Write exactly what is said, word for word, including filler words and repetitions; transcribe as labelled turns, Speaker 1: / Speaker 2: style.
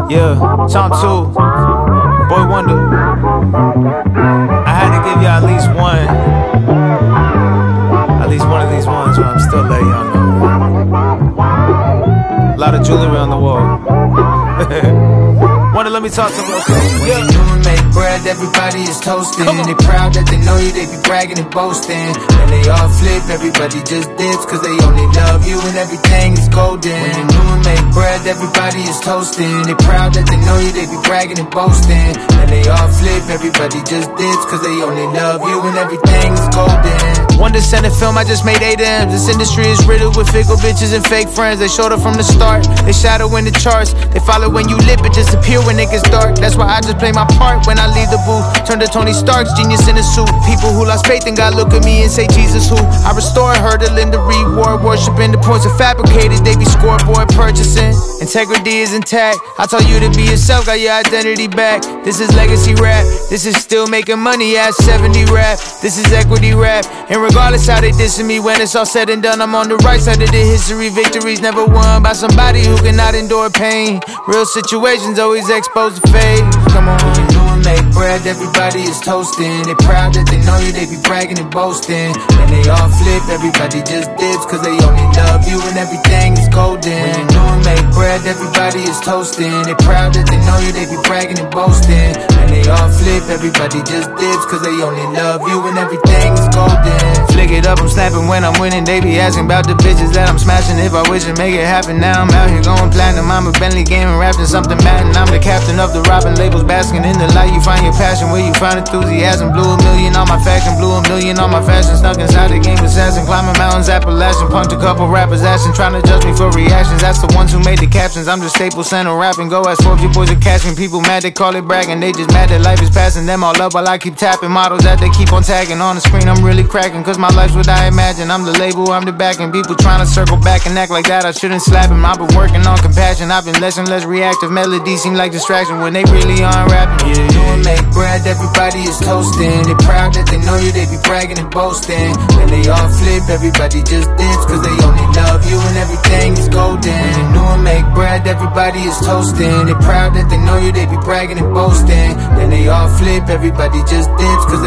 Speaker 1: Yeah, Tom two, Boy Wonder. I had to give y'all at least one. At least one of these ones, but I'm still letting y'all know. A lot of jewelry on the wall. Wonder, let me talk to them real quick.
Speaker 2: When you do and make bread, everybody is toasting. They proud that they know you, they be bragging and boasting. When they all flip, everybody just dips, cause they only love you and everything is golden. When you do and make bread, everybody is toasting. They proud that they know you, they be bragging and boasting. When they all flip, everybody just dips, cause they only love you and everything is golden.
Speaker 1: Wonder sent a film, I just made eight M's. This industry is riddled with fickle bitches and fake friends. They showed up from the start, they shadow in the charts. They follow when you lip, it disappear when it gets dark. That's why I just play my part when I leave the booth. Turn to Tony Stark's genius in a suit. People who lost faith in God look at me and say, Jesus who? I restore her to Linda Reed Ward, worshiping the points are fabricated. They be scoreboard purchasing. Integrity is intact. I taught you to be yourself, got your identity back. This is legacy rap. This is still making money at seventy rap. This is equity rap. And regardless how they dissing me, when it's all said and done, I'm on the right side of the history. Victories never won by somebody who cannot endure pain. Real situations always exposed to fade. Come on.
Speaker 2: When you do and make bread, everybody is toasting. They proud that they know you, they be bragging and boasting. When they all flip, everybody just dips, cause they only love you and everything is golden. When you do and make bread, everybody is toasting. They proud that they know you, they be bragging and boasting. When they all flip, everybody just dips, cause they only love you and everything is golden.
Speaker 1: Flick it up, I'm snapping when I'm winning. They be asking about the bitches that I'm smashing. If I wish to make it happen, now I'm out here going platinum. I'm a Bentley gaming, rapping something Madden. I'm the captain of the Robin labels, basking in the light. You find your passion where you find enthusiasm. Blew a million on my faction, blew a million on my fashion. Stuck inside the game assassin, climbing mountains, Appalachian. Punked a couple rappers asking, trying to judge me for reactions. That's the ones who made the captions. I'm just Staples Center rapping. Go ask Forbes, your boys are cashing. People mad, they call it bragging. They just mad that life is passing them all up while I keep tapping. Models that they keep on tagging on the screen. I'm really cracking, cause my life's what I imagine. I'm the label, I'm the backing. People trying to circle back and act like that, I shouldn't slap him. I've been working on compassion, I've been less and less reactive. Melodies seem like distraction when they really aren't rapping.
Speaker 2: Yeah, you and make bread, everybody is toasting. They proud that they know you, they be bragging and boasting. When they all flip, everybody just dips, cause they only love you and everything is golden. When you do and make bread, everybody is toasting. They proud that they know you, they be bragging and boasting. Then they all flip, everybody just dips, cause